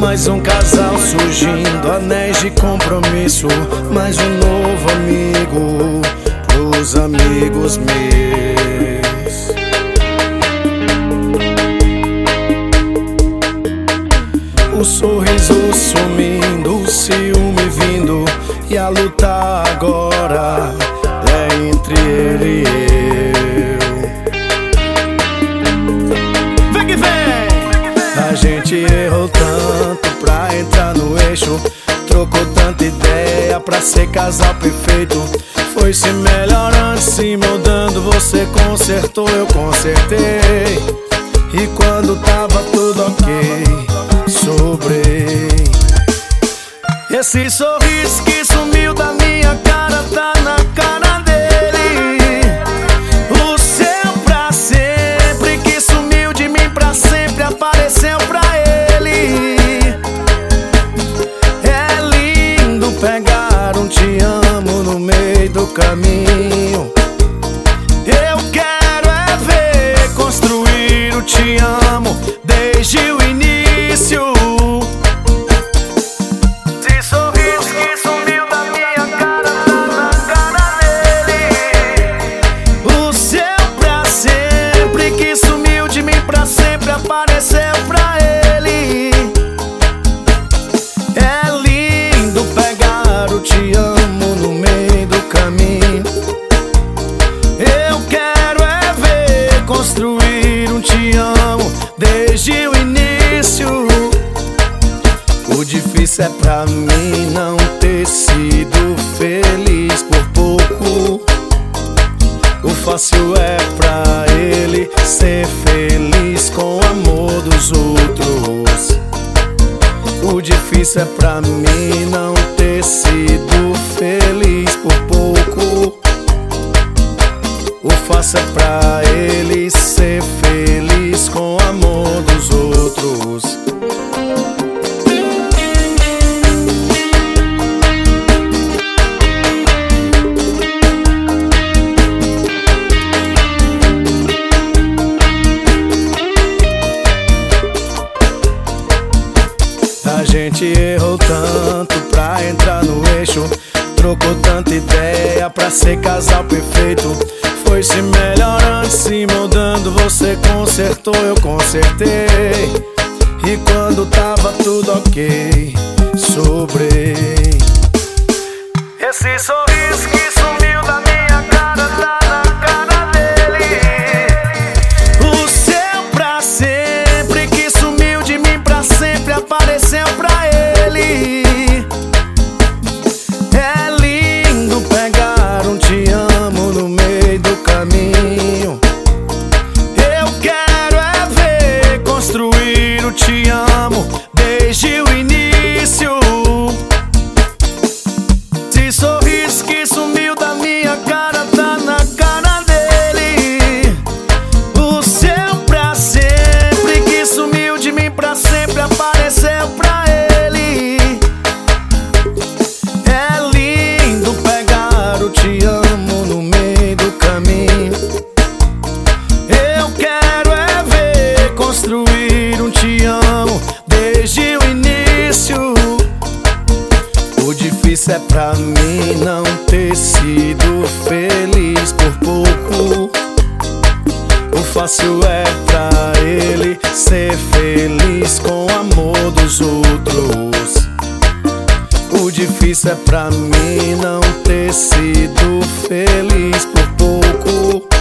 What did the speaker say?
Mais um casal surgindo, anéis de compromisso. Mais um novo amigo pros amigos meus. O sorriso sumindo, o ciúme vindo, e a luta agora é entre ele e eu. Vem que vem! A gente errou tanto pra entrar no eixo, trocou tanta ideia pra ser casal perfeito. Foi se melhorando, se moldando, você consertou, eu consertei. E quando tava tudo ok, sobrei. Esse sorriso que sumiu da minha cara tá na cara dele. O seu pra sempre que sumiu de mim pra sempre apareceu pra ele. É lindo pegar um te amo no meio do caminho. Eu quero é ver construir o te amo desde o início. Apareceu pra ele. É lindo pegar o te amo no meio do caminho. Eu quero é ver construir um te amo desde o início. O difícil é pra mim não ter sido feliz por pouco. O fácil é pra ele ser feliz com o amor dos outros. O difícil é pra mim não ter sido feliz por pouco. O fácil é pra ele ser feliz com o amor dos outros. A gente errou tanto pra entrar no eixo, trocou tanta ideia pra ser casal perfeito. Foi se melhorando, se moldando, você consertou, eu consertei. E quando tava tudo ok, sobrei. Esse sorriso que sumiu da minha cara tá na cara dele. O seu pra sempre que sumiu de mim pra sempre apareceu pra ele. É lindo pegar um te amo no meio do caminho. Eu quero é ver construir o te amo desde o início. Esse sorriso que sumiu da minha cara tá na cara dele. O seu pra sempre que sumiu de mim pra sempre apareceu pra ele. É lindo pegar o te amo no meio do caminho. Eu quero é ver construir um te amo desde o início. O difícil é pra mim não ter sido feliz por pouco. O fácil é pra ele ser feliz com o amor dos outros. O difícil é pra mim não ter sido feliz por pouco.